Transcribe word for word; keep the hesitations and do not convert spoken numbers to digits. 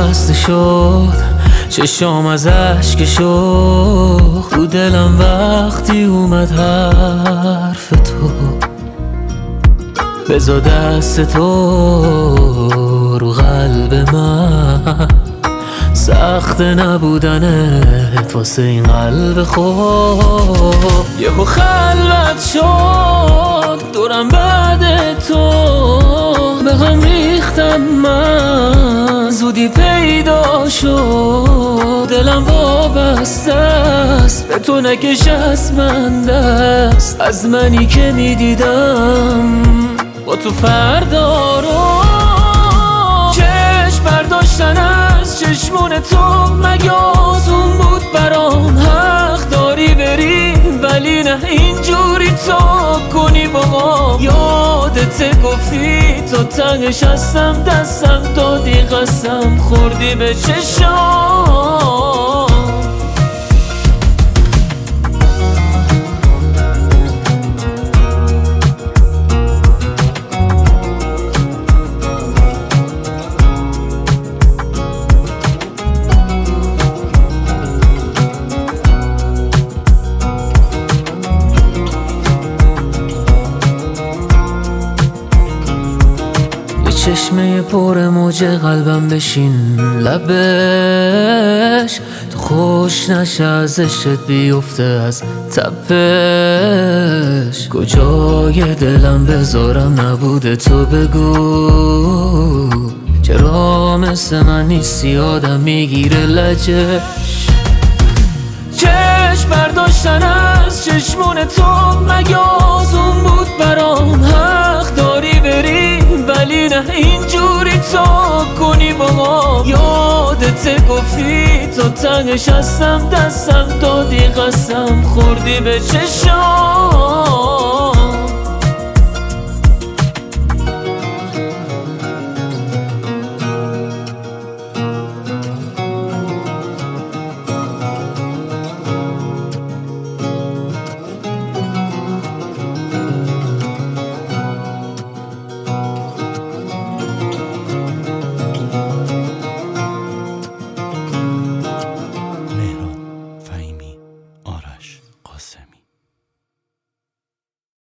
بسته شد، چشام از اشک شوق تو دلم وقتی اومد حرف تو. بذار دست تو رو قلب من، سخت نبودنت واسه این قلب خوب. یهو خلوت شد دورم بعد تو، به هم ریختم من زودی پیدا شد. دلم وابسته است به تو، نکش از من دست، از منی که میدیدم با تو فردا رو. چشم برداشتن از چشمون تو مگه آزون بود برام؟ حق داری بری ولی نه اینجوری تو کنی با ما. یادت گفتی تا تنگش هستم، دستم دادی قسم خوردی به چشام. چشمه پر موج قلبم بشین لبش، تو خوش نشه ازشت بیفته از تپش. کجای دلم بذارم نبوده تو بگو، چرا مثل من نیستی آدم میگیره لجش. چشم برداشتن از چشمون تو مگه آزون بود برام؟ حق داری بری ولی نه اینجوری تو کنی با ما. یادت گفتی تا تنگش هستم، دستم دادی قسم خوردی به چشام.